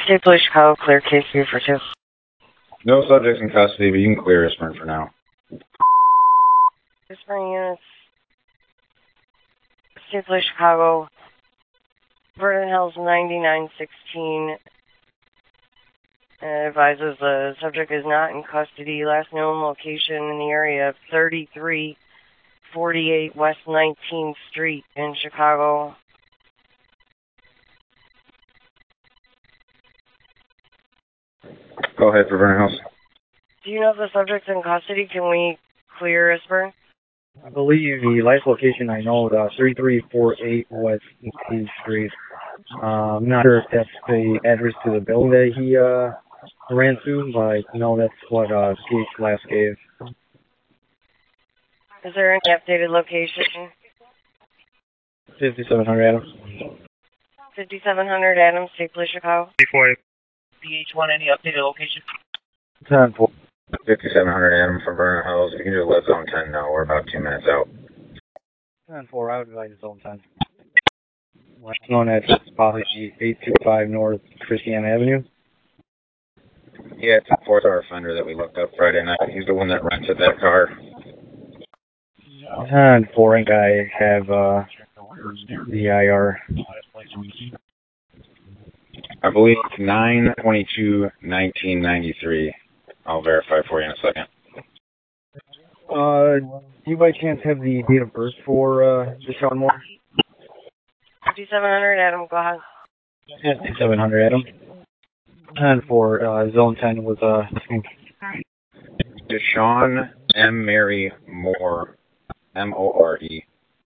State Police Chicago, clear case 3 for 2. No subjects in custody, but you can clear Eastburn for now. Eastburn units, State Police Chicago, Vernon Hills 9916. Advises the subject is not in custody. Last known location in the area of 3348 West 19th Street in Chicago. Go ahead for Vernon Hills. Do you know if the subject's in custody? Can we clear Eastburn? I believe the last location I know, 3348 West 18th Street. I'm not sure if that's the address to the building that he ran to, but I know that's what Case last gave. Is there any updated location? 5700 Adams. 5700 Adams, State Police Chicago. Before PH1, any updated location? 10-4. 5700 Adam from Vernon Hills. You can just let zone 10 know. We're about 2 minutes out. 10-4, I would advise zone 10. Last known address is probably 825 North Christiana Avenue. Yeah, it's a 4-star offender that we looked up Friday night. He's the one that rented that car. 10-4, and I have the IR. I believe it's 9/22/1993. I'll verify for you in a second. Do you by chance have the date of birth for Deshaun Moore? 5700 Adam, go ahead. 5700 Adam. And for zone 10 was Deshaun M. Mary Moore, M-O-R-E.